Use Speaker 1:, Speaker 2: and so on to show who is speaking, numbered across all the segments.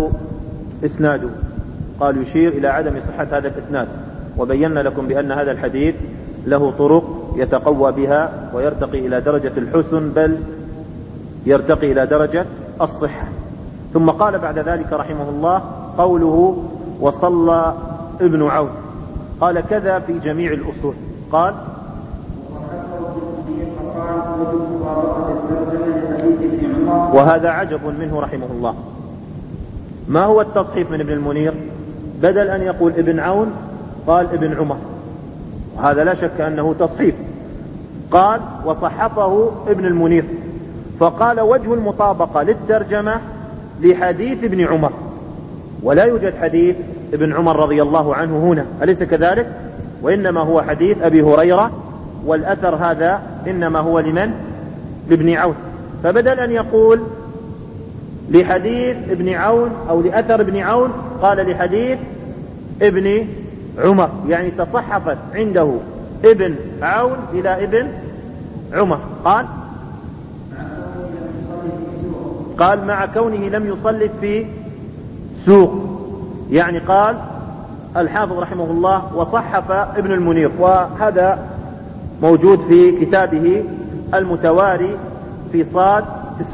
Speaker 1: إسناده. قال يشير إلى عدم صحة هذا الإسناد، وبينا لكم بأن هذا الحديث له طرق يتقوى بها ويرتقي إلى درجة الحسن، بل يرتقي إلى درجة الصحة. ثم قال بعد ذلك رحمه الله قوله وصلى ابن عون، قال كذا في جميع الأصول. قال وهذا عجب منه رحمه الله. ما هو التصحيف من ابن المنير؟ بدل أن يقول ابن عون قال ابن عمر، وهذا لا شك أنه تصحيف. قال وصحفه ابن المنير، فقال وجه المطابقة للترجمة لحديث ابن عمر، ولا يوجد حديث ابن عمر رضي الله عنه هنا، أليس كذلك؟ وإنما هو حديث أبي هريرة، والأثر هذا إنما هو لمن؟ لابن عون. فبدل أن يقول لحديث ابن عون أو لأثر ابن عون قال لحديث ابن عمر، يعني تصحفت عنده ابن عون إلى ابن عمر. قال مع كونه لم يصلف في سوق، يعني قال الحافظ رحمه الله وصحف ابن المنير، وهذا موجود في كتابه المتواري في صاد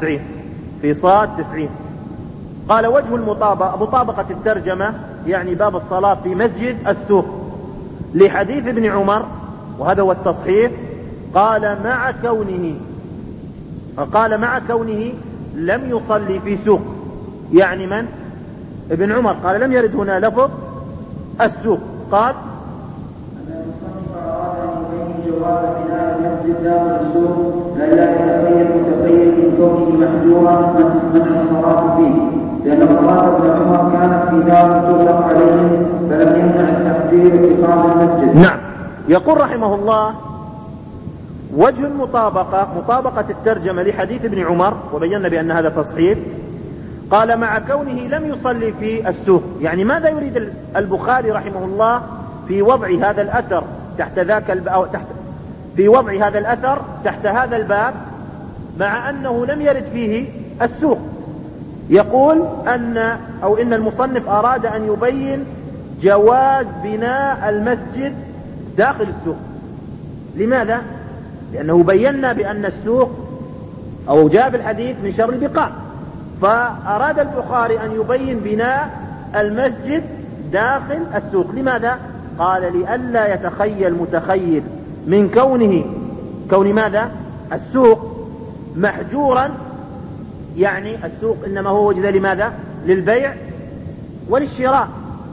Speaker 1: 90. قال وجه مطابقة الترجمة يعني باب الصلاة في مسجد السوق لحديث ابن عمر، وهذا هو التصحيح. قال مع كونه لم يصلي في سوق، يعني من؟ ابن عمر. قال لم يرد هنا لفظ السوق. قال
Speaker 2: جواز بناء المسجد داخل السوق لا يتخيل متخيل من كونه محجورا منع الصلاة فيه، لأن صلاة ابن عمر كانت في دار تغلق عليهم فلم يمنع التحذير اتخاذ المسجد.
Speaker 1: نعم. يقول رحمه الله وجه المطابقة مطابقة الترجمة لحديث ابن عمر، وبينا بأن هذا تصحيح. قال مع كونه لم يصلي في السوق، يعني ماذا يريد البخاري رحمه الله في وضع هذا الأثر تحت هذا الباب مع أنه لم يرد فيه السوق؟ يقول إن المصنف أراد أن يبين جواز بناء المسجد داخل السوق. لماذا؟ لأنه بينا بأن السوق أو جاء في الحديث من شر البقاع، فأراد البخاري أن يبين بناء المسجد داخل السوق. لماذا؟ قال لئلا يتخيل متخيل من كون ماذا؟ السوق محجورا، يعني السوق إنما هو وجد لماذا؟ للبيع وللشراء،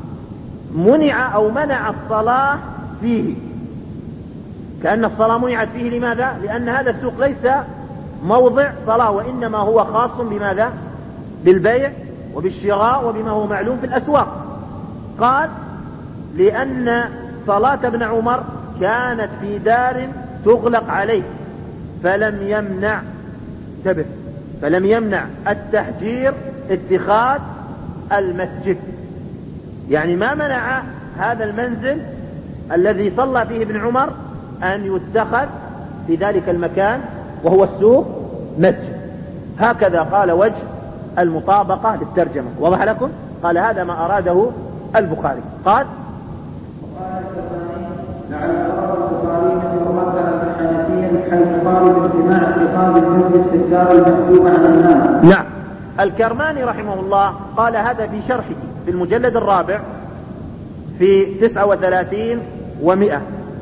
Speaker 1: منع الصلاة فيه، كأن الصلاة منعت فيه. لماذا؟ لأن هذا السوق ليس موضع صلاة، وإنما هو خاص بماذا؟ بالبيع وبالشراء وبما هو معلوم في الأسواق. قال لأن صلاة ابن عمر كانت في دار تغلق عليه فلم يمنع التحجير اتخاذ المسجد، يعني ما منع هذا المنزل الذي صلى فيه ابن عمر أن يتخذ في ذلك المكان وهو السوق مسجد. هكذا قال وجه المطابقة للترجمة. وضح لكم؟ قال هذا ما أراده البخاري. قال
Speaker 2: لعل البخاري يرد على الحنفية حيث قالوا باجتماع اتخاذ المسجد في الدار المحجوبة عن الناس.
Speaker 1: نعم. الكرماني رحمه الله قال هذا في شرحه في المجلد الرابع في 39 و100.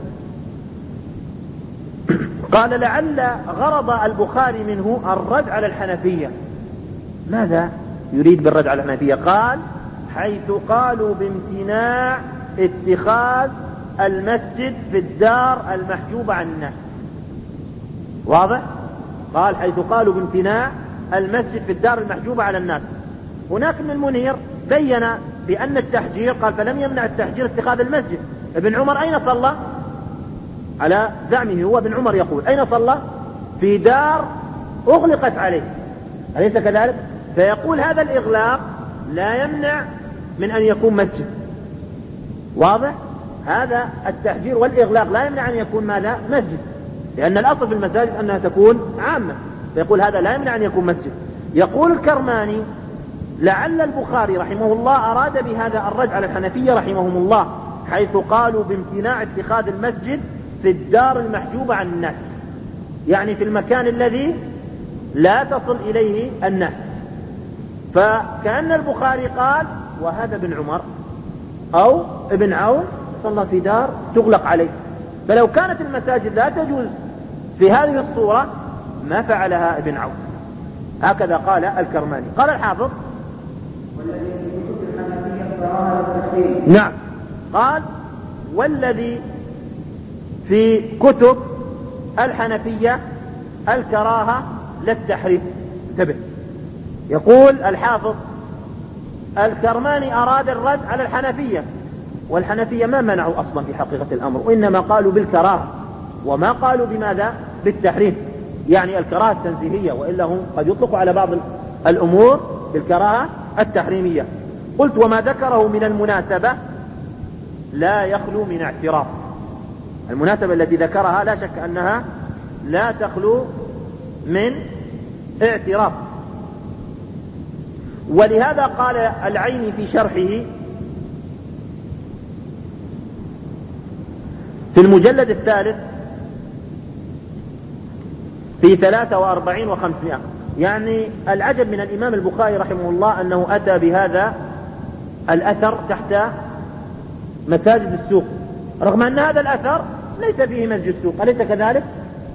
Speaker 1: قال لعل غرض البخاري منه الرد على الحنفية. ماذا يريد بالرد على الحنفية؟ قال حيث قالوا بامتناع اتخاذ المسجد في الدار المحجوبة عن الناس. واضح؟ قال حيث قالوا بامتناع المسجد في الدار المحجوبة على الناس. هناك ابن المنير بين بأن التحجير، قال فلم يمنع التحجير اتخاذ المسجد. ابن عمر أين صلى؟ على زعمه هو ابن عمر يقول أين صلى؟ في دار أغلقت عليه، أليس كذلك؟ فيقول هذا الإغلاق لا يمنع من أن يكون مسجد. واضح؟ هذا التحجير والإغلاق لا يمنع أن يكون ماذا؟ مسجد، لأن الأصل في المساجد أنها تكون عامة، فيقول هذا لا يمنع أن يكون مسجد. يقول الكرماني لعل البخاري رحمه الله أراد بهذا الرد على الحنفية رحمهم الله، حيث قالوا بامتناع اتخاذ المسجد في الدار المحجوبة عن الناس، يعني في المكان الذي لا تصل إليه الناس. فكأن البخاري قال وهذا ابن عمر أو ابن عون صلى في دار تغلق عليه، فلو كانت المساجد لا تجوز في هذه الصورة ما فعلها ابن عون. هكذا قال الكرماني. قال الحافظ نعم، قال والذي في كتب الحنفية الكراهة للتحريم. انتبه، يقول الحافظ الكرماني أراد الرد على الحنفية، والحنفية ما منعوا أصلا في حقيقة الأمر، وإنما قالوا بالكراهة وما قالوا بماذا؟ بالتحريم، يعني الكراهة التنزيهية، وإلا هم قد يطلقوا على بعض الأمور بالكراهة التحريمية. قلت وما ذكره من المناسبة لا يخلو من اعتراف. المناسبة التي ذكرها لا شك أنها لا تخلو من اعتراف، ولهذا قال العيني في شرحه في المجلد الثالث في 43 و500. يعني العجب من الإمام البخاري رحمه الله أنه أتى بهذا الأثر تحت مساجد السوق، رغم أن هذا الأثر ليس فيه مسجد سوق، أليس كذلك؟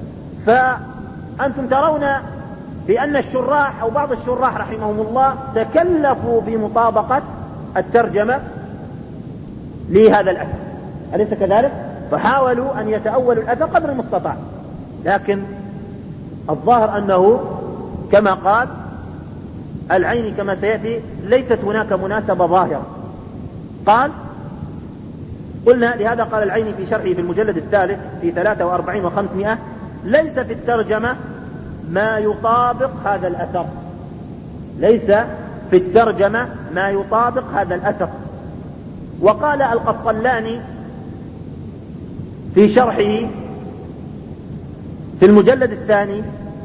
Speaker 1: فأنتم ترون بأن الشراح أو بعض الشراح رحمهم الله تكلفوا بمطابقة الترجمة لهذا الأثر، أليس كذلك؟ فحاولوا أن يتأولوا الأثر قدر المستطاع، لكن الظاهر أنه كما قال العيني كما سيأتي ليست هناك مناسبة ظاهرة. قال قلنا لهذا قال العيني في شرحه في المجلد الثالث في 43 و500 ليس في الترجمة ما يطابق هذا الأثر، ليس في الترجمة ما يطابق هذا الأثر. وقال القسطلاني في شرحه في المجلد الثاني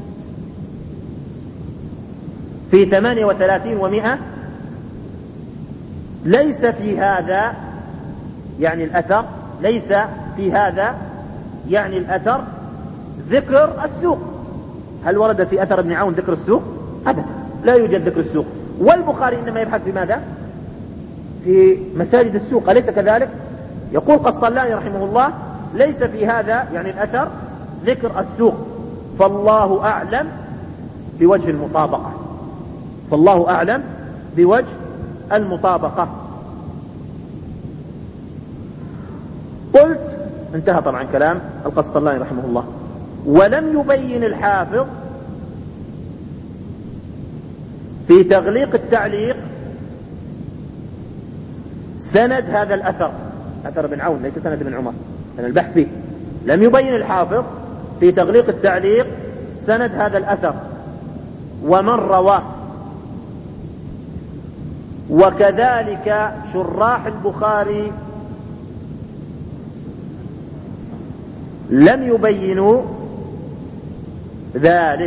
Speaker 1: في 38 و100 ليس في هذا يعني الأثر، ليس في هذا يعني الأثر ذكر السوق. هل ورد في أثر ابن عون ذكر السوق؟ أبدا، لا يوجد ذكر السوق. والبخاري إنما يبحث في ماذا؟ في مساجد السوق، أليس كذلك؟ يقول قسطلاني رحمه الله ليس في هذا يعني الأثر ذكر السوق، فالله أعلم بوجه المطابقة، فالله أعلم بوجه المطابقة. قلت انتهى طبعا كلام القسطلاني رحمه الله. ولم يبين الحافظ في تغليق التعليق سند هذا الأثر، أثر ابن عون ليس سند ابن عمر، أنا البحث فيه. لم يبين الحافظ في تغليق التعليق سند هذا الأثر ومن رواه، وكذلك شراح البخاري لم يبينوا ذلك،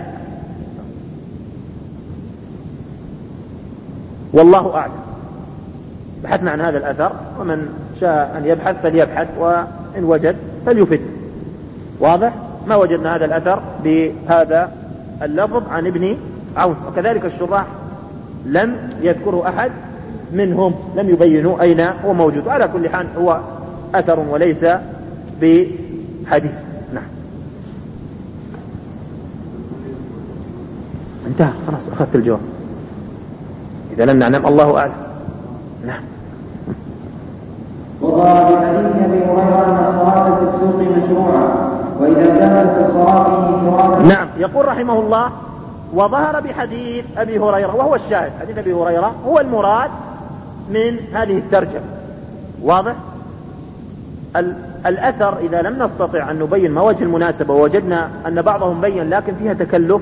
Speaker 1: والله أعلم. بحثنا عن هذا الأثر، ومن شاء أن يبحث فليبحث، وإن وجد فليفد. واضح؟ ما وجدنا هذا الأثر بهذا اللفظ عن ابن عون، وكذلك الشراح لم يذكره أحد منهم، لم يبينوا أين هو موجود. على كل حال هو أثر وليس بحديث. نعم، انتهى خلاص، أخذت الجواب. إذا لم نعلم الله أعلم. نعم.
Speaker 2: وظهر بحديث ابي هريره ان الصلاه في السوق مشروعه، واذا كانت الصلاه فيه فرادى.
Speaker 1: نعم، يقول رحمه الله وظهر بحديث ابي هريره، وهو الشاهد. حديث ابي هريره هو المراد من هذه الترجمه. واضح؟ الأثر إذا لم نستطع أن نبين ما وجه المناسبة ووجدنا أن بعضهم بين لكن فيها تكلف،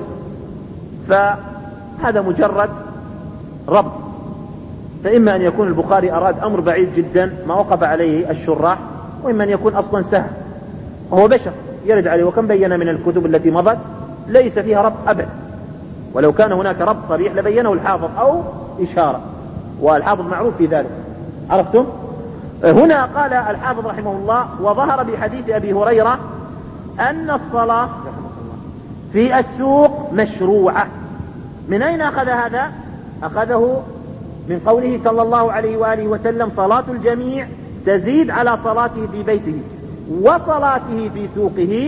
Speaker 1: فهذا مجرد ربط. فإما أن يكون البخاري أراد أمر بعيد جدا ما وقف عليه الشراح، وإما أن يكون أصلا سهل، وهو بشر يرد عليه. وكم بينا من الكتب التي مضت ليس فيها ربط أبدا، ولو كان هناك ربط صريح لبينه الحافظ أو إشارة، والحافظ معروف في ذلك. عرفتم؟ هنا قال الحافظ رحمه الله: وظهر بحديث أبي هريرة أن الصلاة في السوق مشروعة. من أين أخذ هذا؟ أخذه من قوله صلى الله عليه وآله وسلم: صلاة الجميع تزيد على صلاته في بيته وصلاته في سوقه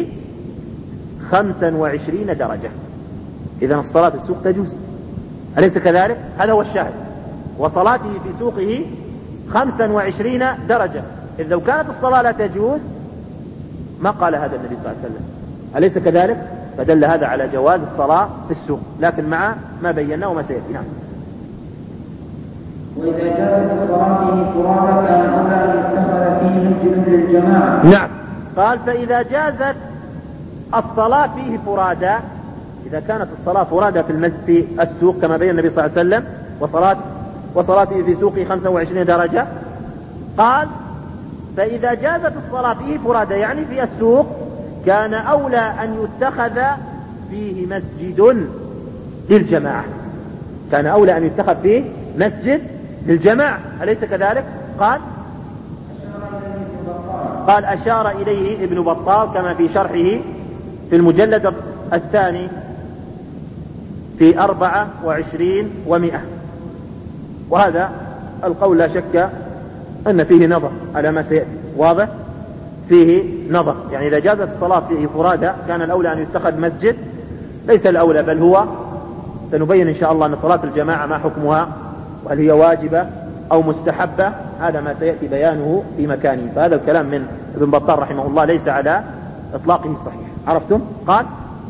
Speaker 1: 25 درجة. إذن الصلاة في السوق تجوز، أليس كذلك؟ هذا هو الشاهد. وصلاته في سوقه 25 درجة. إذ لو كانت الصلاة لا تجوز ما قال هذا النبي صلى الله عليه وسلم، أليس كذلك؟ فدل هذا على جواز الصلاة في السوق، لكن مع ما بيناه وما سيأتي. نعم.
Speaker 2: وإذا جازت الصلاة فيه فرادى كان أولى أن يتخذ فيه مسجد للجماعة.
Speaker 1: نعم. قال: فإذا جازت الصلاة فيه فرادى، إذا كانت الصلاة فرادى في المسجد في السوق كما بين النبي صلى الله عليه وسلم، وصلاته في سوقه 25 درجة، قال: فإذا جازت الصلاة فيه فرادى يعني في السوق كان أولى أن يتخذ فيه مسجد للجماعة. كان أولى أن يتخذ فيه مسجد للجماعة، أليس كذلك؟ قال: أشار إليه ابن بطال كما في شرحه في المجلد الثاني في 24 و100. وهذا القول لا شك أن فيه نظر على ما سيأتي، واضح؟ فيه نظر، يعني إذا جازت الصلاة فيه فرادى كان الأولى أن يتخذ مسجد، ليس الأولى بل هو، سنبين إن شاء الله أن صلاة الجماعة ما حكمها، وهل هي واجبة أو مستحبة، هذا ما سيأتي بيانه في مكانه. فهذا الكلام من ابن بطال رحمه الله ليس على إطلاقه الصحيح. عرفتم؟ قال: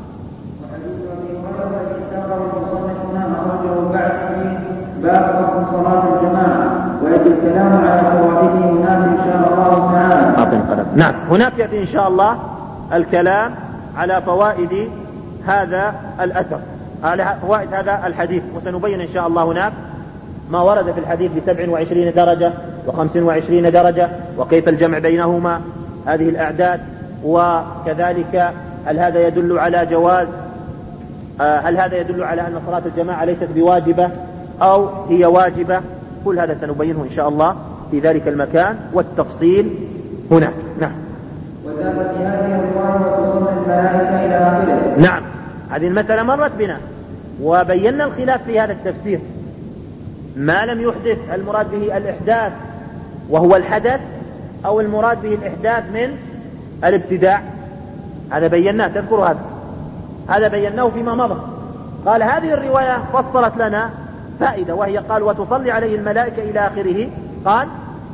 Speaker 2: باب صلاة الجماعة ويأتي الكلام على فوائده هناك إن شاء الله تعالى.
Speaker 1: نعم، هناك يأتي إن شاء الله الكلام على فوائد هذا الأثر، على فوائد هذا الحديث، وسنبين إن شاء الله هناك ما ورد في الحديث ب27 درجة و25 درجة، وكيف الجمع بينهما هذه الأعداد، وكذلك هل هذا يدل على جواز، هل هذا يدل على أن صلاة الجماعة ليست بواجبة أو هي واجبة. كل هذا سنبينه إن شاء الله في ذلك المكان والتفصيل هناك. نعم.
Speaker 2: وزاد في هذه الرواية وتصل الملائكة إلى آخره.
Speaker 1: نعم، هذه المسألة مرت بنا وبينا الخلاف في هذا التفسير. ما لم يحدث المراد به الإحداث وهو الحدث، أو المراد به الإحداث من الابتداع، هذا بيناه، تذكروا هذا بيناه فيما مضى. قال: هذه الرواية فصلت لنا فائدة، وهي قال: وتصلي عليه الملائكة إلى آخره. قال: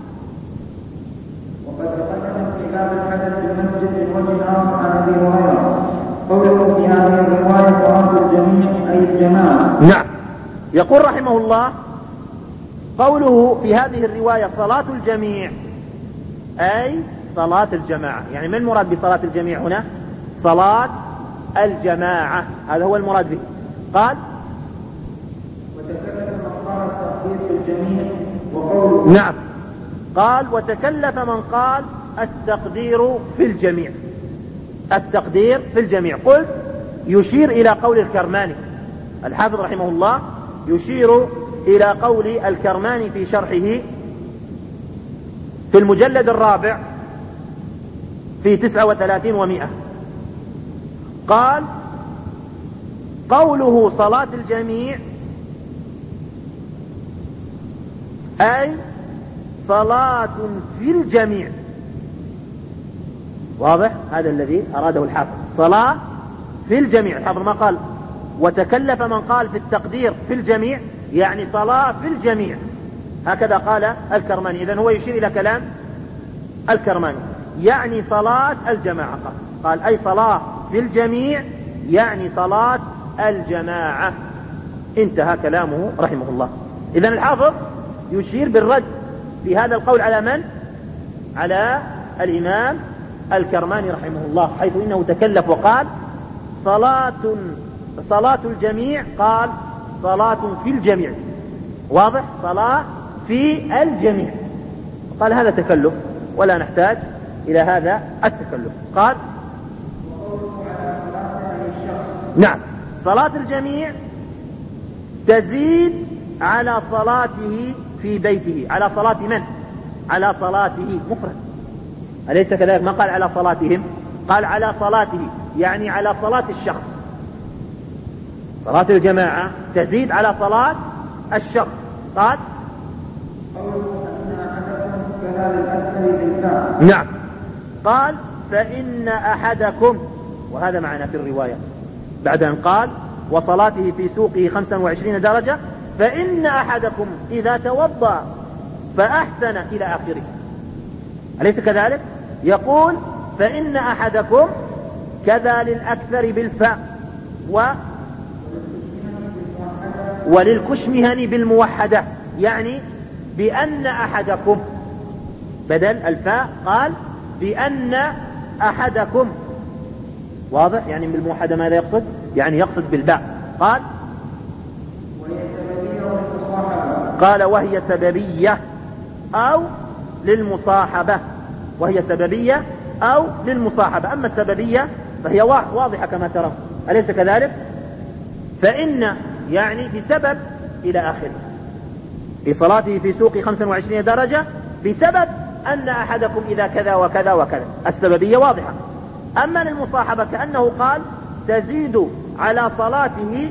Speaker 2: وقد تقدم في باب الحدث في المسجد من وجه آخر عن أبي هريرة قوله في هذه الرواية صلاة الجميع أي الجماعة.
Speaker 1: نعم. يقول رحمه الله: قوله في هذه الرواية صلاة الجميع أي صلاة الجماعة، يعني ما المراد بصلاة الجميع هنا؟ صلاة الجماعة، هذا هو المراد به. قال:
Speaker 2: وتكلف من قال التقدير في الجميع وقوله.
Speaker 1: نعم. قال: وتكلف من قال التقدير في الجميع. التقدير في الجميع، قلت يشير إلى قول الكرماني، الحافظ رحمه الله يشير إلى قول الكرماني في شرحه في المجلد الرابع في 39 و100. قال: قوله صلاة الجميع أي صلاة في الجميع. واضح؟ هذا الذي أراده الحافظ، صلاة في الجميع. الحافظ ما قال وتكلف من قال في التقدير في الجميع، يعني صلاة في الجميع، هكذا قال الكرماني. إذن هو يشير إلى كلام الكرماني، يعني صلاة الجماعة. قال أي صلاة في الجميع يعني صلاة الجماعة. انتهى كلامه رحمه الله. إذن الحافظ يشير بالرد في هذا القول على من؟ على الإمام الكرماني رحمه الله، حيث إنه تكلف وقال صلاة الجميع، قال صلاة في الجميع. واضح؟ صلاة في الجميع، قال هذا تكلف ولا نحتاج إلى هذا التكلف. قال:
Speaker 2: على
Speaker 1: نعم، صلاة الجميع تزيد على صلاته في بيته. على صلاة من؟ على صلاته مفرد، أليس كذلك؟ ما قال على صلاتهم، قال على صلاته، يعني على صلاة الشخص. صلاة الجماعة تزيد على صلاة الشخص. قال نعم، قال فإن أحدكم، وهذا معنا في الرواية بعد أن قال وصلاته في سوقه 25 درجة، فإن أحدكم إذا توضأ فأحسن إلى آخره، أليس كذلك؟ يقول فإن أحدكم كذا للأكثر بالفاء وللكشمهن بالموحدة، يعني بأن أحدكم، بدل الفاء قال بأن أحدكم. واضح؟ يعني بالموحدة ماذا يقصد؟ يعني يقصد بالباء. قال وهي سببية أو للمصاحبة، وهي سببية أو للمصاحبة. أما السببية فهي واضحة كما ترى، أليس كذلك؟ فإن يعني بسبب إلى آخره، في صلاته في سوق 25 درجة بسبب أن أحدكم إذا كذا وكذا وكذا، السببية واضحة. أما للمصاحبة كأنه قال تزيد على صلاته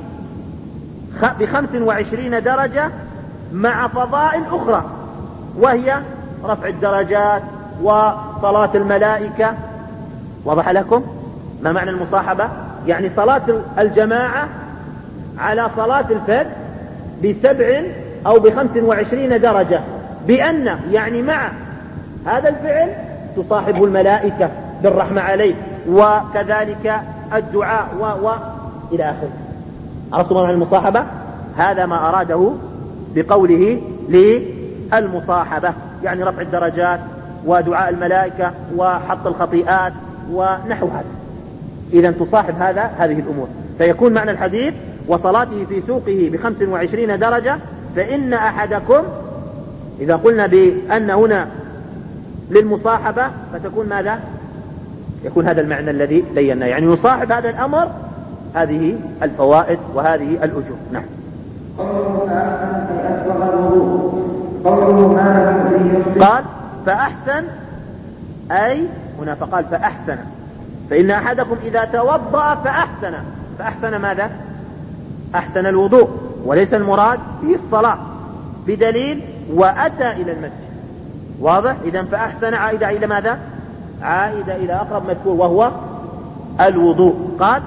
Speaker 1: ب25 درجة مع فضائل أخرى، وهي رفع الدرجات وصلاة الملائكة. وضح لكم ما معنى المصاحبة؟ يعني صلاة الجماعة على صلاة الفرد ب7 أو ب25 درجة، بأن يعني مع هذا الفعل تصاحب الملائكة بالرحمة عليه، وكذلك الدعاء إلى آخره. عرفتم معنى المصاحبة؟ هذا ما أراده بقوله للمصاحبة، يعني رفع الدرجات ودعاء الملائكة وحط الخطيئات ونحو هذا. إذا تصاحب هذه الأمور، فيكون معنى الحديث وصلاته في سوقه ب25 درجة، فإن أحدكم، إذا قلنا بأن هنا للمصاحبة فتكون ماذا؟ يكون هذا المعنى الذي بينا، يعني يصاحب هذا الأمر هذه الفوائد وهذه الأجور. نعم. قال فأحسن، أي هنا فقال فأحسن، فإن أحدكم إذا توضأ فأحسن ماذا؟ أحسن الوضوء، وليس المراد به الصلاة، بدليل وأتى إلى المسجد. واضح؟ إذن فأحسن عائدة إلى ماذا؟ عائدة إلى أقرب مذكور وهو الوضوء. قال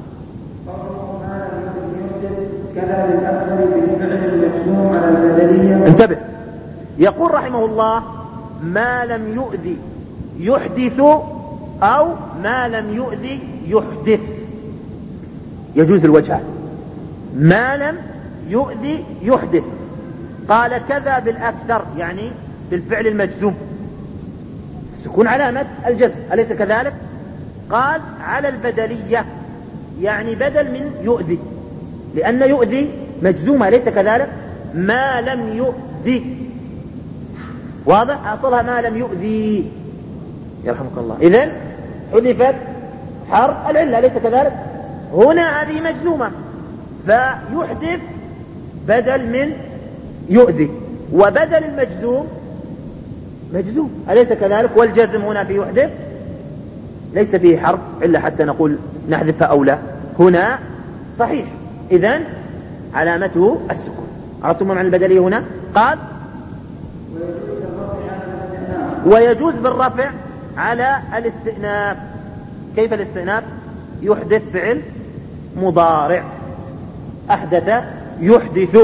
Speaker 1: انتبه، يقول رحمه الله ما لم يؤذي يحدث أو ما لم يؤذي يحدث، يجوز الوجهان. ما لم يؤذي يحدث، قال كذا بالأكثر، يعني بالفعل المجزوم، سكون علامة الجزم، أليس كذلك؟ قال على البدلية، يعني بدل من يؤذي، لأن يؤذي مجزومة، أليس كذلك؟ ما لم يؤذي، واضح؟ أصلها ما لم يؤذي، يرحمك الله. إذن حذفت حرف العلة، أليس كذلك؟ هنا هذه مجزومة، فيحدث بدل من يؤذي، وبدل المجزوم مجزوم، أليس كذلك؟ والجزم هنا في يحدث ليس فيه حرف إلا حتى نقول نحذفها أو لا، هنا صحيح. إذن علامته السكون. عرفتم معنى البدلية هنا؟ قال ويجوز بالرفع على الاستئناف. كيف الاستئناف؟ يحدث فعل مضارع، أحدث يحدث،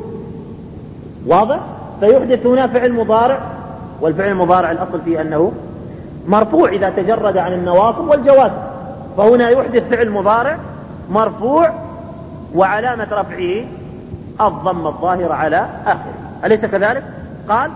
Speaker 1: واضح؟ فيحدث هنا فعل مضارع، والفعل المضارع الأصل فيه أنه مرفوع إذا تجرد عن النواصب والجوازم، فهنا يحدث فعل مضارع مرفوع وعلامة رفعه الضم الظاهر على آخره، أليس كذلك؟ قال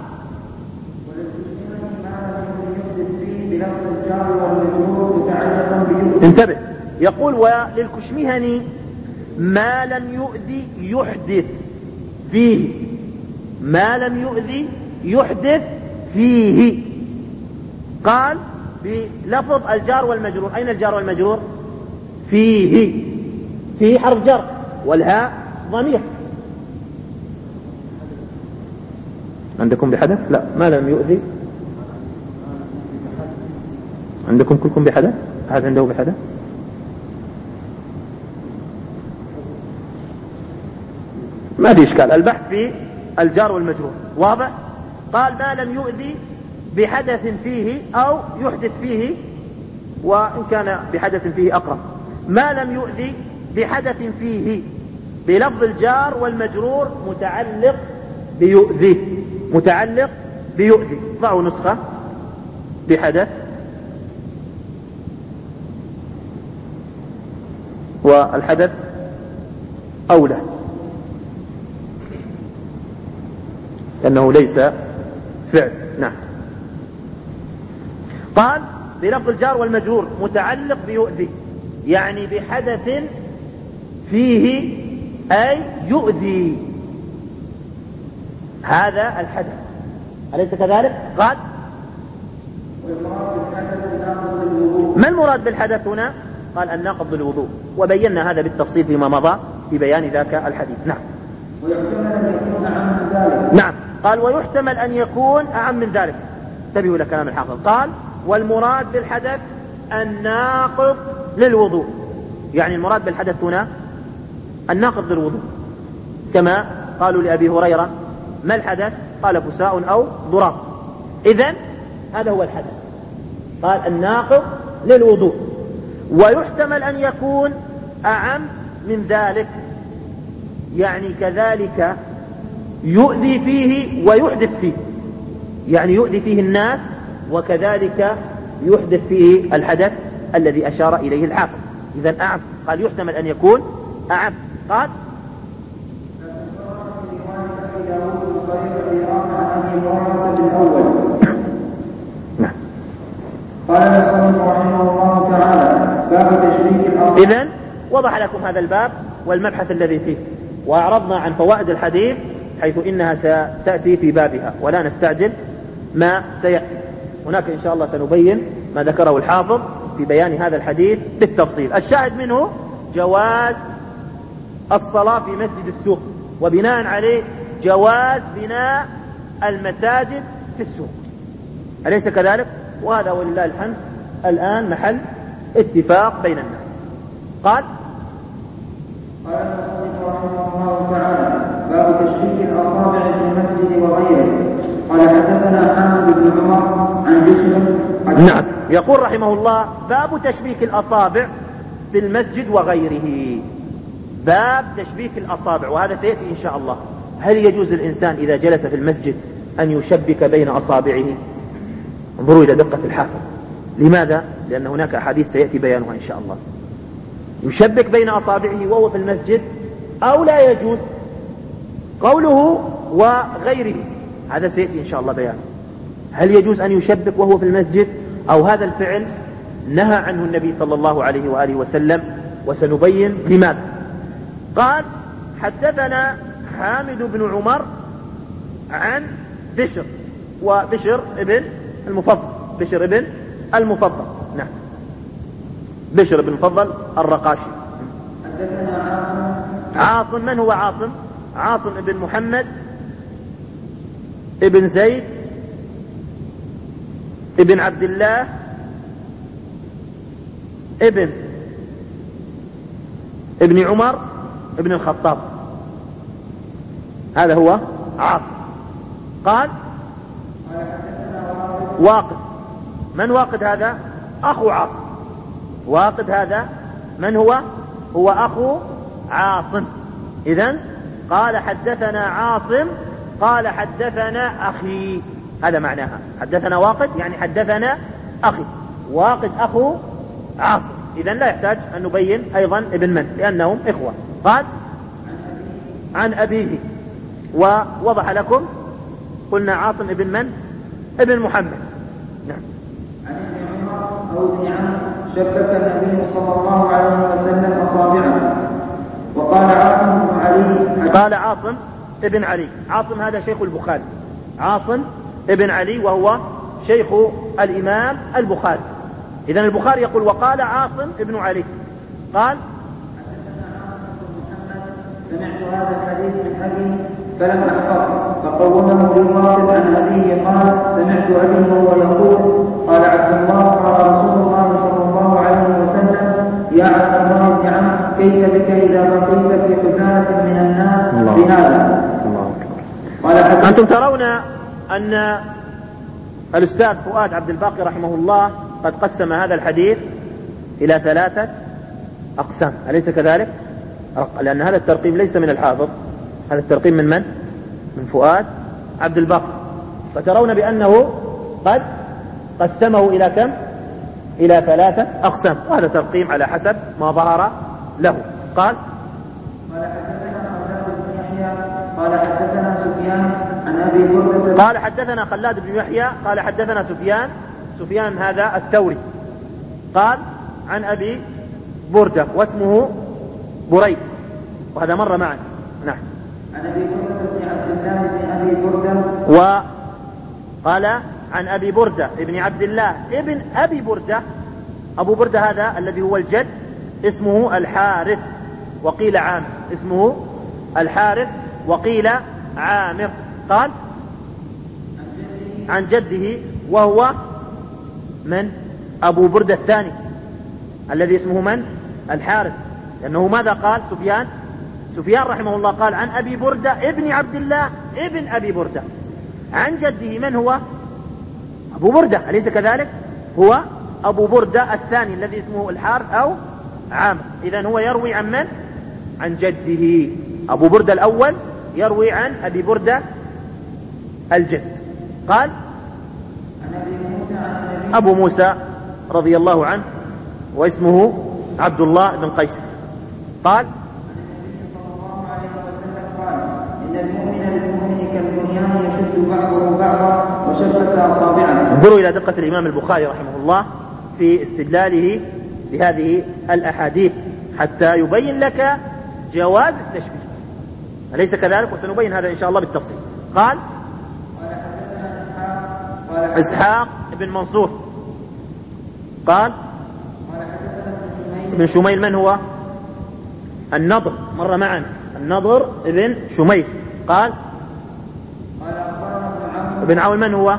Speaker 1: انتبه، يقول وللكشمهني ما لم يؤذي يحدث فيه، ما لم يؤذي يحدث فيه، قال بلفظ الجار والمجرور. أين الجار والمجرور؟ فيه، فيه حرف جر والهاء ضمير، عندكم بحدث؟ لا، ما لم يؤذي. عندكم كلكم بحدث؟ أحد عنده بحدث؟ ما في إشكال، البحث في الجار والمجرور واضح. قال ما لم يؤذي بحدث فيه أو يحدث فيه، وإن كان بحدث فيه أقرب. ما لم يؤذي بحدث فيه بلفظ الجار والمجرور متعلق بيؤذي، متعلق بيؤذي. ضعوا نسخة بحدث، والحدث أولى لأنه ليس فعل. نعم. قال بلفظ الجار والمجرور متعلق بيؤذي، يعني بحدث فيه أي يؤذي هذا الحدث، أليس كذلك؟ قال ما المراد بالحدث هنا؟ قال الناقض للوضوء، وبينا هذا بالتفصيل فيما مضى في بيان ذاك الحديث. نعم. نعم. قال ويحتمل أن يكون أعم من ذلك. انتبهوا إلى كلام الحافظ. قال والمراد بالحدث الناقض للوضوء، يعني المراد بالحدث هنا الناقض للوضوء، كما قالوا لأبي هريرة ما الحدث؟ قال فساء أو ضراب. إذن هذا هو الحدث، قال الناقض للوضوء. ويحتمل أن يكون أعم من ذلك، يعني كذلك يؤذي فيه ويحدث فيه، يعني يؤذي فيه الناس وكذلك يحدث فيه الحدث الذي أشار إليه الحافظ. إذن أعم، قال يحتمل أن يكون أعم. قال
Speaker 2: قال المصنف رحمه الله تعالى باب تشريك الأصل.
Speaker 1: إذن وضح لكم هذا الباب والمبحث الذي فيه، وأعرضنا عن فوائد الحديث حيث إنها ستأتي في بابها، ولا نستعجل ما سيأتي. هناك إن شاء الله سنبين ما ذكره الحافظ في بيان هذا الحديث بالتفصيل. الشاهد منه جواز الصلاة في مسجد السوق، وبناء عليه جواز بناء المساجد في السوق، أليس كذلك؟ وهذا ولله الحمد الآن محل اتفاق بين الناس. قال
Speaker 2: المصنف رحمه الله تعالى باب تشبيك الأصابع في المسجد وغيره. قال حدثنا حامد بن عمر عن بشر.
Speaker 1: نعم. يقول رحمه الله باب تشبيك الأصابع في المسجد وغيره. باب تشبيك الأصابع، وهذا سيأتي إن شاء الله. هل يجوز الإنسان إذا جلس في المسجد أن يشبك بين أصابعه؟ انظروا إلى دقة الحافظ. لماذا؟ لأن هناك أحاديث سيأتي بيانها إن شاء الله. يشبك بين أصابعه وهو في المسجد أو لا يجوز؟ قوله وغيره هذا سيأتي إن شاء الله بيانه. هل يجوز أن يشبك وهو في المسجد، أو هذا الفعل نهى عنه النبي صلى الله عليه وآله وسلم، وسنبين لماذا. قال حدثنا حامد بن عمر عن بشر، وبشر ابن المفضل، بشر ابن المفضل. نعم. بشر بن المفضل الرقاشي. عاصم. من هو عاصم؟ عاصم ابن محمد ابن زيد ابن عبد الله ابن عمر ابن الخطاب، هذا هو عاصم. قال واقد. من واقد هذا؟ أخو عاصم. واقد هذا من هو؟ هو أخو عاصم. إذن قال حدثنا عاصم قال حدثنا أخي، هذا معناها. حدثنا واقد يعني حدثنا أخي، واقد أخو عاصم. إذن لا يحتاج أن نبين أيضا ابن من، لأنهم إخوة. قال عن أبيه، ووضح لكم قلنا عاصم ابن من؟ ابن محمد. نعم.
Speaker 2: عن ابن عمر أو ابن عمرو شبك النبي صلى الله عليه وسلم أصابعه. وقال عاصم بن علي.
Speaker 1: قال عاصم ابن علي. عاصم هذا شيخ البخاري، عاصم ابن علي وهو شيخ الإمام البخاري. إذن البخاري يقول وقال عاصم ابن علي. قال
Speaker 2: سمعت هذا الحديث من أبي فلم أحفظ، فقومه بالرافض عن أبيه قال: سمعت أبي وهو يقول: قال عبد الله قال رسول الله صلى الله عليه وسلم: يا عبد الله بن عمرو كيف بك إذا بقيت في حثالة من الناس بهذا؟
Speaker 1: أنتم ترون أن الأستاذ فؤاد عبد الباقي رحمه الله قد قسم هذا الحديث إلى 3 أقسام، أليس كذلك؟ لأن هذا الترقيم ليس من الحافظ، هذا الترقيم من من؟ من فؤاد عبد الباقي. فترون بأنه قد قسمه إلى كم؟ إلى 3 أقسام، وهذا ترقيم على حسب ما ظهر له. قال
Speaker 2: قال حدثنا سفيان عن أبي بردة
Speaker 1: قال حدثنا خلاد بن يحيى قال حدثنا سفيان هذا الثوري قال عن أبي بردة واسمه بريد، وهذا مر معنا. نعم.
Speaker 2: عن أبي بردة بن عبد الله بن أبي بردة،
Speaker 1: وقال عن أبي بردة ابن عبد الله ابن أبي بردة. أبو بردة هذا الذي هو الجد اسمه الحارث وقيل عامر، اسمه الحارث وقيل عامر. قال عن جده وهو من؟ أبو بردة الثاني الذي اسمه من؟ الحارث، لأنه ماذا قال؟ سفيان رحمه الله قال عن أبي بردة ابن عبد الله ابن أبي بردة، عن جده من هو؟ أبو بردة، أليس كذلك؟ هو أبو بردة الثاني الذي اسمه الحارث أو عامر. إذن هو يروي عن من؟ عن جده. أبو بردة الأول يروي عن أبي بردة الجد. قال أبو موسى رضي الله عنه واسمه عبد الله بن قيس. قال
Speaker 2: إن المؤمن للمؤمن كالبنيان يشد بعضه بعضا وشبك أصابعه.
Speaker 1: انظروا إلى دقة الإمام البخاري رحمه الله في استدلاله بهذه الأحاديث حتى يبين لك جواز التشبيه، أليس كذلك؟ وسنبين هذا إن شاء الله بالتفصيل. قال إسحاق بن منصور قال ابن شميل من هو؟ النضر، مر معنا النضر ابن شميل. قال ابن عون من هو؟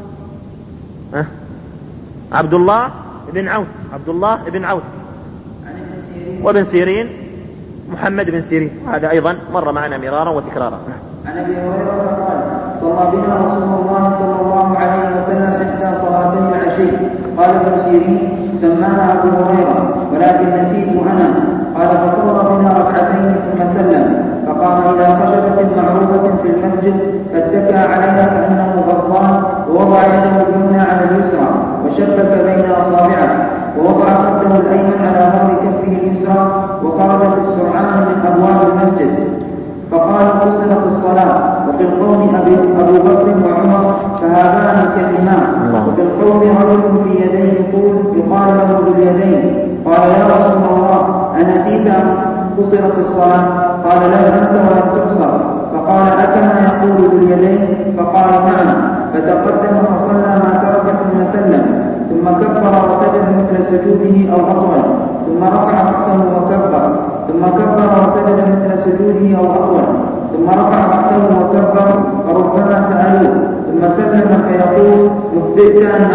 Speaker 1: عبد الله بن عون، عبد الله بن عون. وابن سيرين محمد بن سيرين، وهذا أيضا مر معنا مرارا وتكرارا.
Speaker 2: عن أبي هريرة قال صلى بنا رسول الله صلى الله عليه وسلم 6 صلاتي العشي. قال ابن سيرين سماها أبو هريرة ولكن نسيت أنا. قال فصلى بنا 2 ثم سلم، فقام إلى خشبة معروفة في المسجد فاتكى عليها كأنه غضبان، ووضع يده اليمنى على اليسرى وشبك بين أصابعه، ووضع خده الأيمن على ظهر كفه اليسرى، وخرج في السرعان من أبواب المسجد. فقال أرسلت الصلاة، وفي القوم أبو بكر وعمر فهذان الكلمان، وفي القوم رجل في يديه يقال له ذو اليدين. قال يا رسول الله أنسيت أن قصرت الصلاة؟ قال لا أنسى ولا تقصر. فقال أكما يقول ذو اليدين؟ فقال نعم. فتقدم فصلى ما ترك ثم سلم، ثم كبر وسجد مثل سجوده أو أطول، ثم رفع رأسه وكبر، ثم كبر وسجد مثل سجوده أو أطول، ثم رفع رأسه وكبر، فربما سألوه ثم سلم فيقول نبئت أن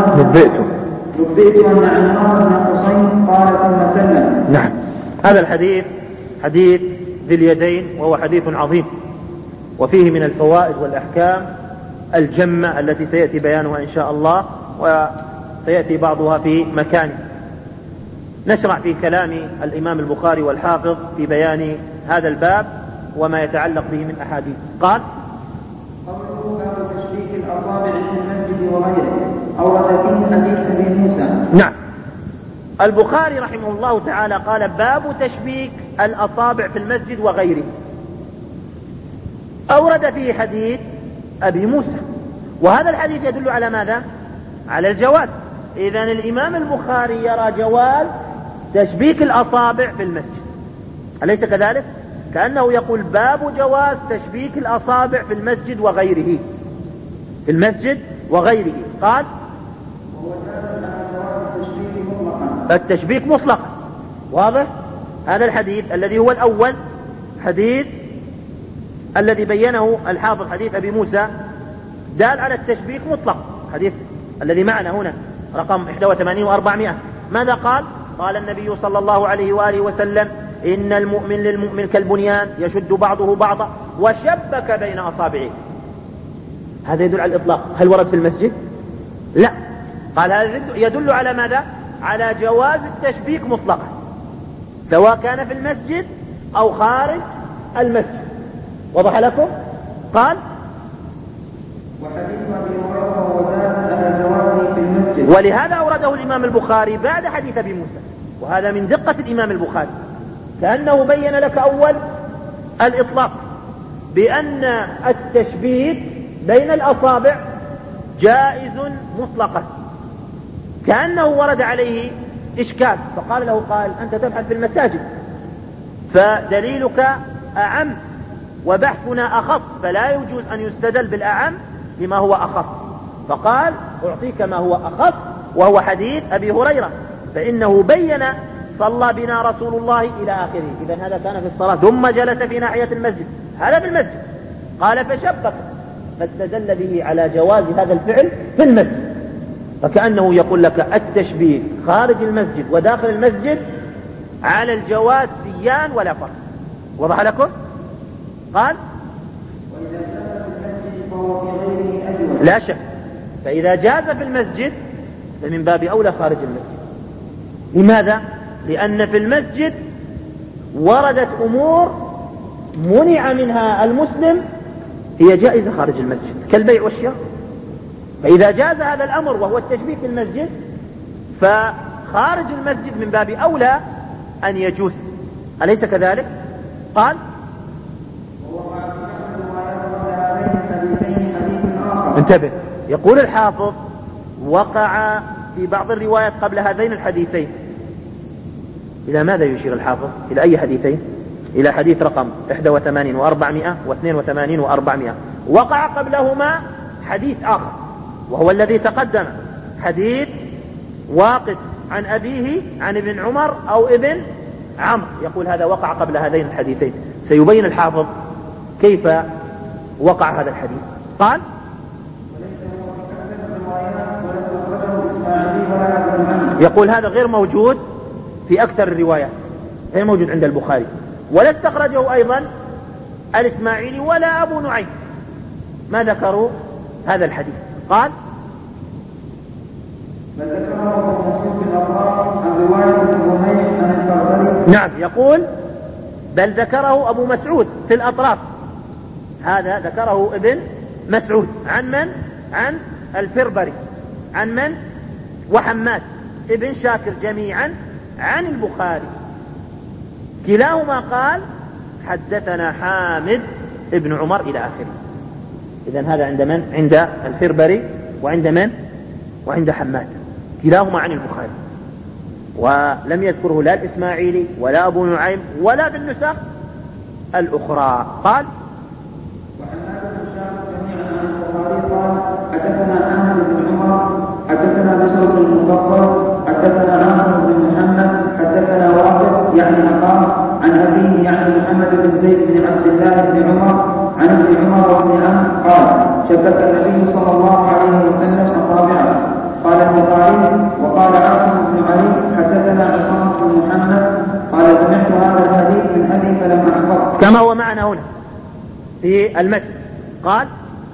Speaker 2: عمران بن حسين قال ثم سلم.
Speaker 1: نعم. هذا الحديث حديث ذي اليدين، وهو حديث عظيم وفيه من الفوائد والأحكام الجمة التي سيأتي بيانها إن شاء الله، وسيأتي بعضها في مكانه. نشرع في كلام الإمام البخاري والحافظ في بيان هذا الباب وما يتعلق به من أحاديث. قال
Speaker 2: قوله باب تشبيك الأصابع في المسجد وغيره، أورد فيه حديث أبي موسى.
Speaker 1: نعم. البخاري رحمه الله تعالى قال باب تشبيك الأصابع في المسجد وغيره، أورد فيه حديث أبي موسى، وهذا الحديث يدل على ماذا؟ على الجواز. إذن الإمام البخاري يرى جواز تشبيك الأصابع في المسجد، أليس كذلك؟ كأنه يقول باب جواز تشبيك الأصابع في المسجد وغيره، في المسجد وغيره. قال التشبيك مطلقا، واضح؟ هذا الحديث الذي هو الأول حديث الذي بينه الحافظ حديث أبي موسى دال على التشبيك مطلق. حديث الذي معنا هنا رقم 81 و400 ماذا قال؟ قال النبي صلى الله عليه وآله وسلم إن المؤمن للمؤمن كالبنيان يشد بعضه بعضا وشبك بين أصابعه. هذا يدل على الإطلاق. هل ورد في المسجد؟ لا. قال هذا يدل على ماذا؟ على جواز التشبيك مطلقا سواء كان في المسجد أو خارج المسجد. وضح لكم؟ قال
Speaker 2: وحديث أبي هريرة ودال على جوازه في المسجد.
Speaker 1: ولهذا أورده الإمام البخاري بعد حديث أبي موسى، وهذا من دقة الإمام البخاري، كأنه بين لك أول الإطلاق بأن التشبيك بين الأصابع جائز مطلقا، كأنه ورد عليه إشكال فقال له قال أنت تبحث في المساجد فدليلك أعم وبحثنا أخص، فلا يجوز أن يستدل بالأعم لما هو أخص، فقال أعطيك ما هو أخص وهو حديث أبي هريرة، فإنه بين صلى بنا رسول الله إلى آخره. إذن هذا كان في الصلاة ثم جلس في ناحية المسجد، هذا في المسجد. قال فشبك، فاستدل به على جواز هذا الفعل في المسجد، فكأنه يقول لك التشبيه خارج المسجد وداخل المسجد على الجواز سيان ولا فرق. وضح لكم؟ قال لا شك، فإذا جاز في المسجد فمن باب أولى خارج المسجد. لماذا؟ لأن في المسجد وردت أمور منع منها المسلم هي جائزة خارج المسجد كالبيع والشراء، فإذا جاز هذا الأمر وهو التشبيه في المسجد فخارج المسجد من باب أولى أن يجوز، أليس كذلك؟ قال انتبه، يقول الحافظ وقع في بعض الروايات قبل هذين الحديثين. إلى ماذا يشير الحافظ؟ إلى أي حديثين؟ إلى حديث رقم 81 و400 و82 و400. وقع قبلهما حديث آخر وهو الذي تقدم، حديث واقد عن أبيه عن ابن عمر أو ابن عمرو، يقول هذا وقع قبل هذين الحديثين. سيبين الحافظ كيف وقع هذا الحديث. قال يقول هذا غير موجود في أكثر الروايات، غير موجود عند البخاري، ولا استخرجه أيضا الإسماعيلي ولا أبو نعيم، ما ذكروا هذا الحديث. قال نعم، يقول بل ذكره أبو مسعود في الأطراف، هذا ذكره ابن مسعود عن من؟ عن الفربري، عن من؟ وحماد ابن شاكر جميعا عن البخاري، كلاهما قال حدثنا حامد ابن عمر إلى آخره. إذن هذا عند من؟ عند الفربري وعند من؟ وعند حماد، كلاهما عن البخاري، ولم يذكره لا الإسماعيلي ولا أبو نعيم ولا بالنسخ الأخرى. قال
Speaker 2: حدثنا أحمد بن عمر حدثنا بشر بن المفضل حدثنا عاصم بن محمد حدثنا واقد يعني مقام عن أبيه يعني محمد بن زيد بن عبد الله بن عمر عن ابن عمر وابن عمرو قال شبك النبي صلى الله عليه وسلم أصابعه. قال البخاري وقال عاصم بن علي حدثنا عصام بن محمد قال سمعت هذا الحديث من أبي فلم أحفظه،
Speaker 1: كما هو معنا هنا في المتن. قال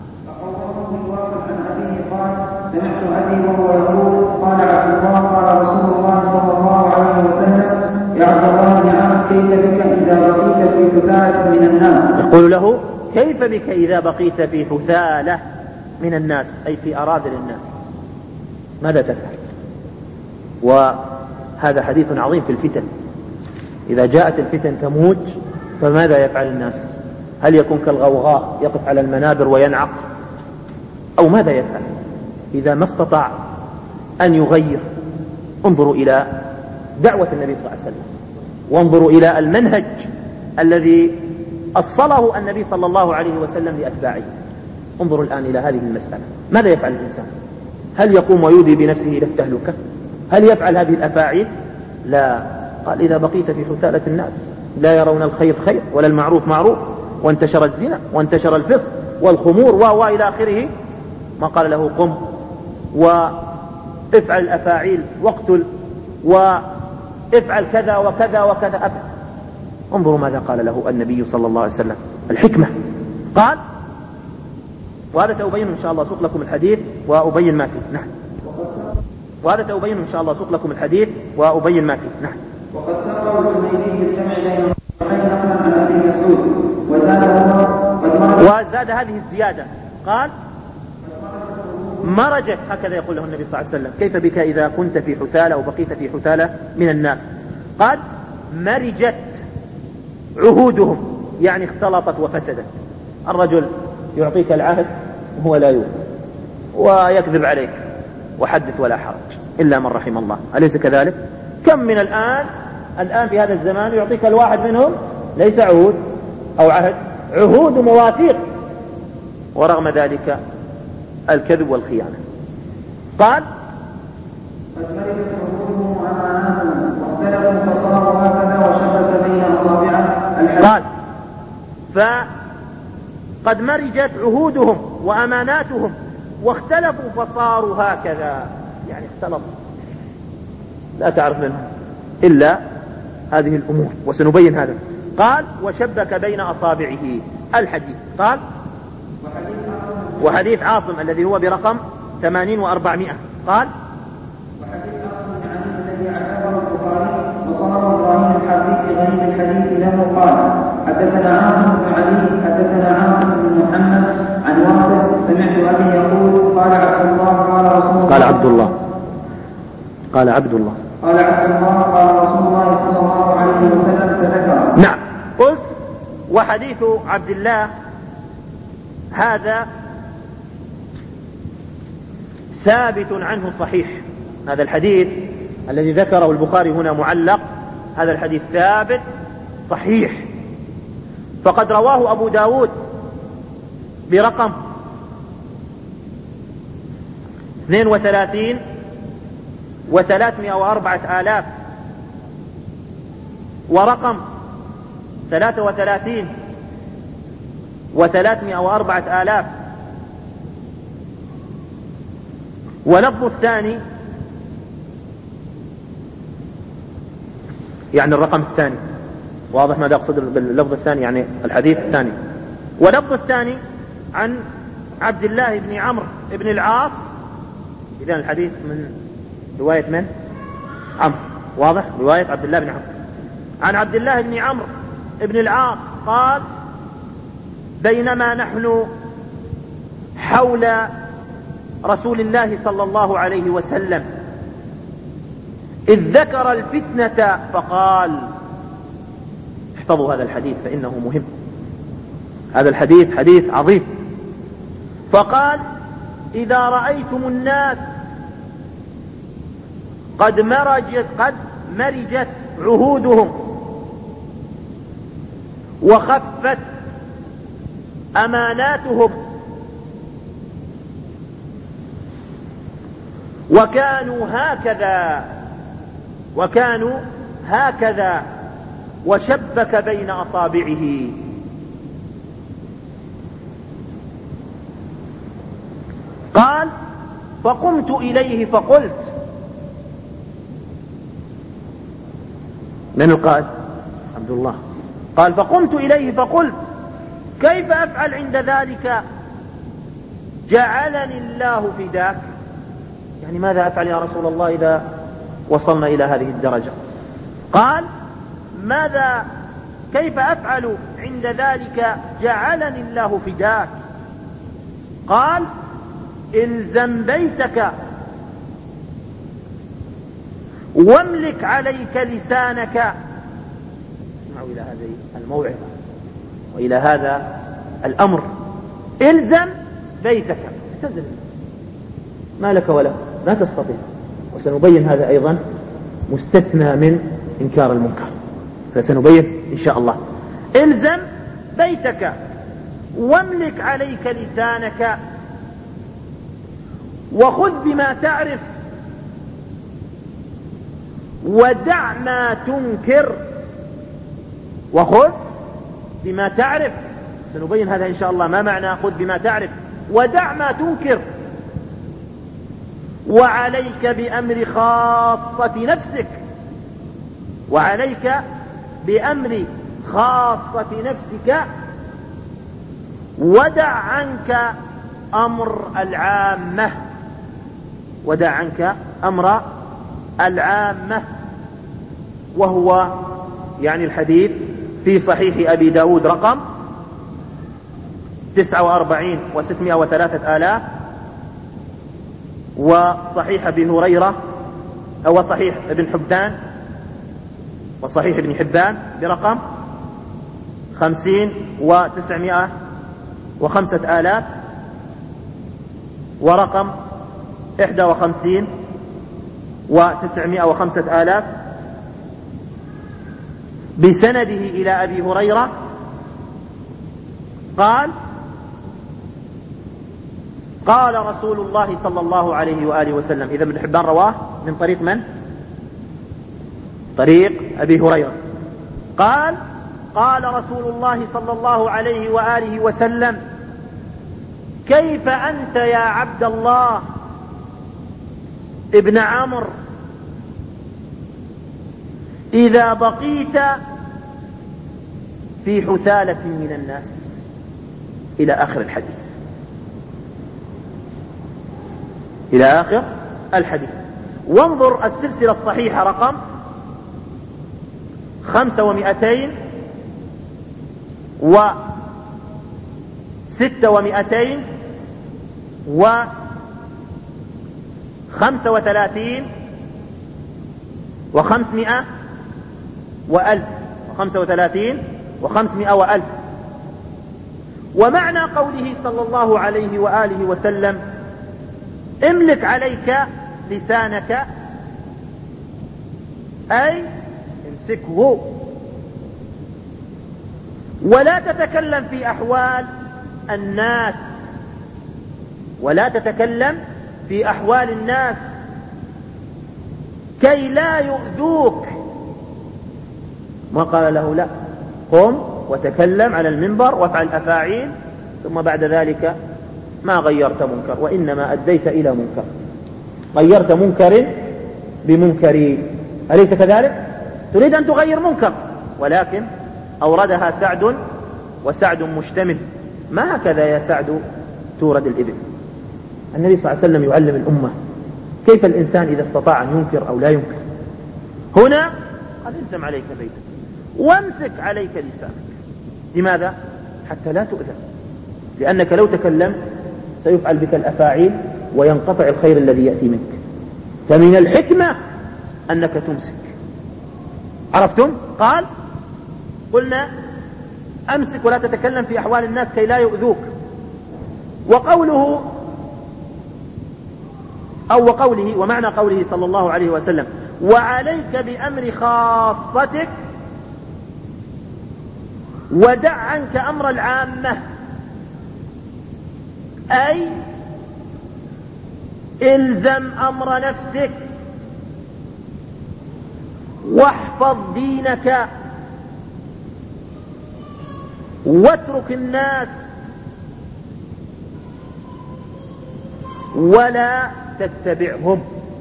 Speaker 2: سمعت أبي وهو يقول قال عبد الله قال رسول الله صلى الله عليه وسلم يا عبد الله بن عمرو كيف بك إذا بقيت في حثالة من الناس؟
Speaker 1: يقول له كيف بك إذا بقيت في حثالة من الناس، أي في أراذل الناس، ماذا تفعل؟ وهذا حديث عظيم في الفتن، إذا جاءت الفتن تموج فماذا يفعل الناس؟ هل يكون كالغوغاء يقف على المنابر وينعق، أو ماذا يفعل؟ إذا ما استطاع أن يغير انظروا إلى دعوة النبي صلى الله عليه وسلم، وانظروا إلى المنهج الذي أصله النبي صلى الله عليه وسلم لأتباعه. انظروا الآن إلى هذه المسألة، ماذا يفعل الإنسان؟ هل يقوم ويودي بنفسه إلى التهلكة؟ هل يفعل هذه الأفاعيل؟ لا. قال إذا بقيت في حثالة الناس لا يرون الخير خير ولا المعروف معروف وانتشر الزنا وانتشر الفسق والخمور وإلى آخره، ما قال له قم وافعل الأفاعيل واقتل وافعل كذا وكذا وكذا أبدا. انظروا ماذا قال له النبي صلى الله عليه وسلم، الحكمة. قال، وهذا سأبين إن شاء الله سوق لكم الحديث وأبين ما فيه. نعم. وهذا سأبين إن شاء الله سوق لكم الحديث وأبين ما فيه. نعم.
Speaker 2: وقد سبق الجميلي بالجمع بين الصحيحين عن ابي مسعود
Speaker 1: وزاد هذه الزيادة، قال مرجت، هكذا يقول له النبي صلى الله عليه وسلم: كيف بك إذا كنت في حثالة وبقيت في حثالة من الناس؟ قال: مرجت عهودهم، يعني اختلطت وفسدت. الرجل يعطيك العهد وهو لا يوفي ويكذب عليك، وحدث ولا حرج إلا من رحم الله، أليس كذلك؟ كم من الآن في هذا الزمان يعطيك الواحد منهم ليس عهود أو عهد، عهود ومواثيق، ورغم ذلك الكذب والخيانة. قال:
Speaker 2: فمرجت عهودهم وأماناتهم واختلفوا فصاروا هكذا وشبك بين أصابعه.
Speaker 1: قال: فقد مرجت عهودهم وأماناتهم واختلفوا فصاروا هكذا، يعني اختلطوا، لا تعرف منهم إلا هذه الأمور، وسنبين هذا. قال: وشبك بين أصابعه. الحديث. قال: وحديث عاصم الذي هو برقم 80 و400. قال:
Speaker 2: وحديث عاصم بن علي الذي اعتبره البخاري وصار ابراهيم الحربي في غريب الحديث له قال: حدثنا عاصم بن علي حدثنا عاصم بن محمد عن واقد سمعت ابي يقول: قال عبد الله قال رسول الله
Speaker 1: قال عبد الله قال عبد الله
Speaker 2: قال عبد الله قال رسول الله صلى الله عليه وسلم فذكر.
Speaker 1: نعم. قلت: وحديث عبد الله هذا ثابت عنه صحيح. هذا الحديث الذي ذكره البخاري هنا معلق، هذا الحديث ثابت صحيح، فقد رواه أبو داود برقم 32 و304,000 ورقم 33 و304,000. ولفظ الثاني، يعني الرقم الثاني، واضح ماذا أقصد باللفظ الثاني؟ يعني الحديث الثاني. ولفظ الثاني عن عبد الله بن عمرو بن العاص. إذن الحديث من رواية من؟ عمرو، واضح، رواية عبد الله بن عمرو. عن عبد الله بن عمرو بن العاص قال: بينما نحن حول رسول الله صلى الله عليه وسلم إذ ذكر الفتنة فقال. احفظوا هذا الحديث فإنه مهم، هذا الحديث حديث عظيم. فقال: إذا رأيتم الناس قد مرجت عهودهم وخفت أماناتهم وكانوا هكذا وشبك بين أصابعه. قال: فقمت إليه فقلت. من القائل؟ عبد الله. قال: فقمت إليه فقلت: كيف أفعل عند ذلك؟ جعلني الله فداك. يعني ماذا أفعل يا رسول الله إذا وصلنا إلى هذه الدرجة؟ قال: كيف أفعل عند ذلك؟ جعلني الله فداك. قال: الزم بيتك واملك عليك لسانك. اسمعوا إلى هذه الموعظة وإلى هذا الأمر. الزم بيتك، اعتزل ما لك ولا لا تستطيع. وسنبين هذا أيضا مستثنى من إنكار المنكر، فسنبين إن شاء الله. الزم بيتك واملك عليك لسانك وخذ بما تعرف ودع ما تنكر. وخذ بما تعرف سنبين هذا إن شاء الله. ما معنى خذ بما تعرف ودع ما تنكر. وعليك بأمر خاصة نفسك، وعليك بأمر خاصة نفسك، ودع عنك أمر العامة، ودع عنك أمر العامة. وهو يعني الحديث في صحيح أبي داود رقم 49,603,000، وصحيح أبي هريرة أو صحيح ابن حبان، وصحيح ابن حبان برقم 50,905,000، ورقم 51,905,000 بسنده إلى أبي هريرة قال: قال رسول الله صلى الله عليه وآله وسلم. إذا ابن حبان رواه من طريق من؟ طريق أبي هريرة. قال: قال رسول الله صلى الله عليه وآله وسلم: كيف أنت يا عبد الله ابن عمرو إذا بقيت في حثالة من الناس، إلى آخر الحديث، إلى آخر الحديث. وانظر السلسلة الصحيحة رقم 5,236 و500 و1000، 35 و500 و1000. ومعنى قوله صلى الله عليه وآله وسلم: املك عليك لسانك، أي امسكه ولا تتكلم في أحوال الناس، ولا تتكلم في أحوال الناس كي لا يؤذوك. ما قال له: لا، قم وتكلم على المنبر وافعل أفاعيل، ثم بعد ذلك ما غيرت منكر، وإنما أديت إلى منكر، غيرت منكر بمنكر، أليس كذلك؟ تريد أن تغير منكر، ولكن أوردها سعد، وسعد مشتمل. ما هكذا يا سعد تورد الإبل. النبي صلى الله عليه وسلم يعلم الأمة كيف الإنسان إذا استطاع أن ينكر أو لا ينكر. هنا قد الزم عليك بيتك وامسك عليك لسانك. لماذا؟ حتى لا تؤذى، لأنك لو تكلمت سيفعل بك الأفاعيل وينقطع الخير الذي يأتي منك. فمن الحكمة أنك تمسك. عرفتم؟ قال: قلنا أمسك ولا تتكلم في أحوال الناس كي لا يؤذوك. وقوله ومعنى قوله صلى الله عليه وسلم: وعليك بأمر خاصتك ودع عنك أمر العامة، أي الزم أمر نفسك واحفظ دينك واترك الناس ولا تتبعهم.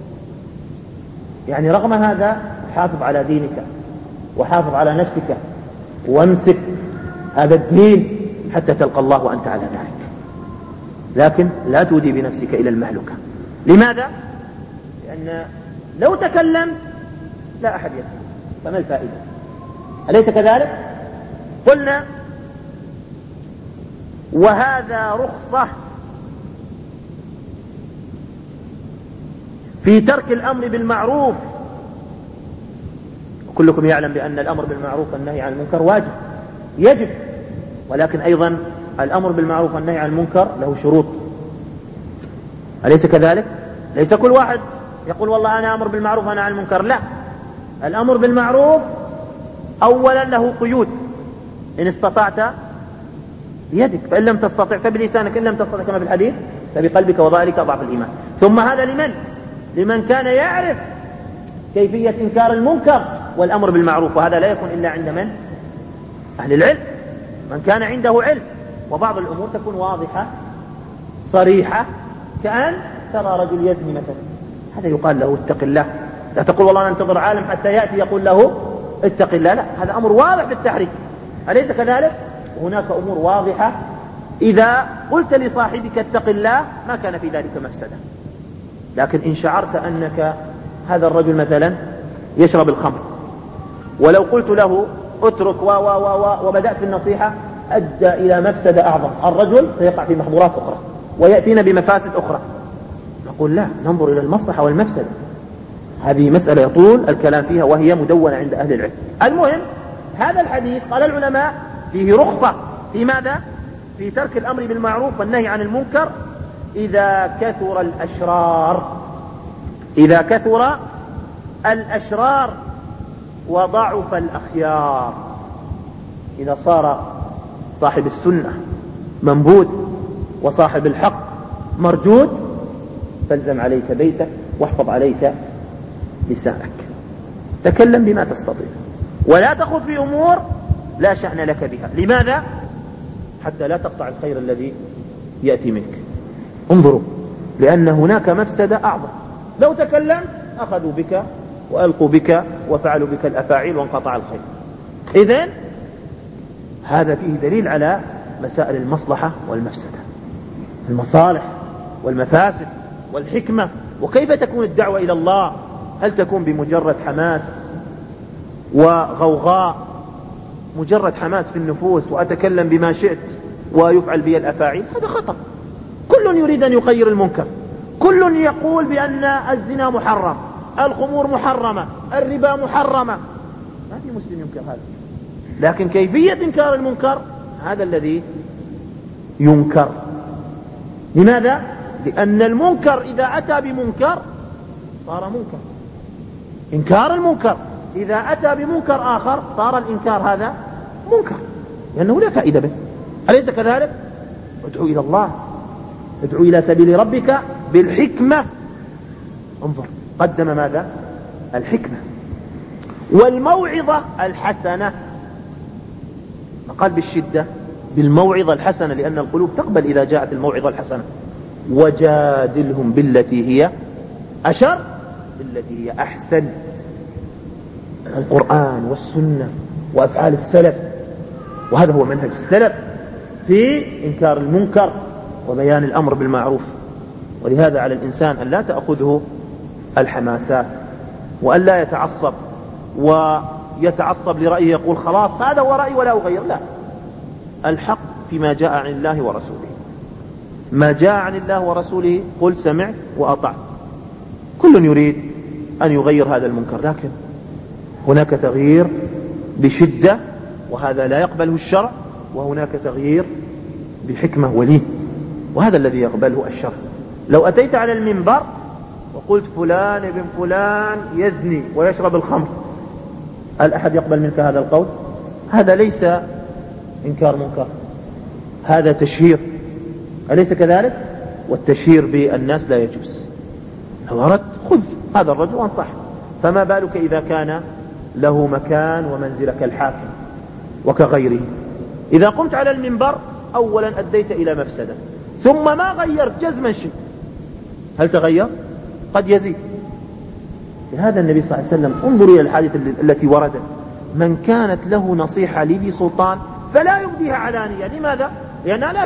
Speaker 1: يعني رغم هذا حافظ على دينك وحافظ على نفسك وامسك هذا الدين حتى تلقى الله وأنت على ذلك، لكن لا تودي بنفسك إلى المهلكة. لماذا؟ لأن لو تكلمت لا أحد يسمع، فما الفائدة؟ أليس كذلك؟ قلنا: وهذا رخصة في ترك الأمر بالمعروف. وكلكم يعلم بأن الأمر بالمعروف والنهي عن المنكر واجب، يجب، ولكن أيضا الأمر بالمعروف والنهي عن المنكر له شروط، أليس كذلك؟ ليس كل واحد يقول والله أنا أمر بالمعروف وأنا عن المنكر، لا. الأمر بالمعروف أولا له قيود: إن استطعت بيدك، فإن لم تستطع فبلسانك، إن لم تستطع كما في الحديث فبقلبك وذلك ضعف الإيمان. ثم هذا لمن كان يعرف كيفية إنكار المنكر والأمر بالمعروف، وهذا لا يكون إلا عند من؟ أهل العلم، من كان عنده علم وبعض الأمور تكون واضحة صريحة، كأن ترى رجل يزني مثلا، هذا يقال له اتق الله. لا تقول والله ننتظر عالم حتى يأتي يقول له اتق الله، لا، هذا أمر واضح في التحريم، أليس كذلك؟ هناك أمور واضحة إذا قلت لصاحبك اتق الله ما كان في ذلك مفسدة. لكن إن شعرت أنك هذا الرجل مثلا يشرب الخمر، ولو قلت له اترك وبدأت في النصيحة أدى إلى مفسدة أعظم، الرجل سيقع في محظورات أخرى ويأتينا بمفاسد أخرى، نقول لا، ننظر إلى المصلحة والمفسدة. هذه مسألة يطول الكلام فيها وهي مدونة عند أهل العلم. المهم هذا الحديث قال العلماء فيه رخصة في ماذا؟ في ترك الأمر بالمعروف والنهي عن المنكر إذا كثر الأشرار، إذا كثر الأشرار وضعف الأخيار. إذا صار صاحب السنة منبوذ وصاحب الحق مردود فالزم عليك بيتك واحفظ عليك لسانك، تكلم بما تستطيع ولا تخوض في أمور لا شأن لك بها. لماذا؟ حتى لا تقطع الخير الذي يأتي منك. انظروا، لأن هناك مفسدة أعظم، لو تكلمت أخذوا بك وألقوا بك وفعلوا بك الأفاعيل وانقطع الخير. إذن هذا فيه دليل على مسائل المصلحة والمفسدة، المصالح والمفاسد والحكمة، وكيف تكون الدعوة إلى الله. هل تكون بمجرد حماس وغوغاء، مجرد حماس في النفوس وأتكلم بما شئت ويفعل بي الأفاعيل؟ هذا خطأ. كل يريد أن يغير المنكر، كل يقول بأن الزنا محرم، الخمور محرمة، الربا محرمة، ما في مسلم ينكر هذا. لكن كيفية إنكار المنكر هذا الذي ينكر. لماذا؟ لأن المنكر إذا أتى بمنكر صار منكر، إنكار المنكر إذا أتى بمنكر آخر صار الإنكار هذا منكر، لأنه لا فائدة به، أليس كذلك؟ ادعو إلى الله، ادعو إلى سبيل ربك بالحكمة. انظر، قدم ماذا؟ الحكمة والموعظة الحسنة، قال بالشدة بالموعظة الحسنة، لأن القلوب تقبل إذا جاءت الموعظة الحسنة. وجادلهم بالتي هي أشر بالتي هي أحسن. القرآن والسنة وأفعال السلف، وهذا هو منهج السلف في إنكار المنكر وبيان الأمر بالمعروف. ولهذا على الإنسان أن لا تأخذه الحماسات، وأن لا يتعصب ويتعصب لرأيه يقول خلاص هذا هو رأيي ولا أغير. لا، الحق فيما جاء عن الله ورسوله، ما جاء عن الله ورسوله قل سمعت وأطعت. كل يريد أن يغير هذا المنكر، لكن هناك تغيير بشدة وهذا لا يقبله الشرع، وهناك تغيير بحكمة ولين وهذا الذي يقبله الشرع. لو أتيت على المنبر وقلت فلان ابن فلان يزني ويشرب الخمر، هل أحد يقبل منك هذا القول؟ هذا ليس إنكار منكر، هذا تشهير، أليس كذلك؟ والتشهير بالناس لا يجوز. لو أردت خذ هذا الرجل وانصح، فما بالك إذا كان له مكان ومنزل كالحاكم وكغيره. إذا قمت على المنبر أولا أديت إلى مفسدة، ثم ما غيرت جزما شيء، هل تغير؟ قد يزيد. لهذا النبي صلى الله عليه وسلم، انظر إلى الحادثة التي وردت، من كانت له نصيحة لذي سلطان فلا يبديها علانية. لماذا؟ لأنها لا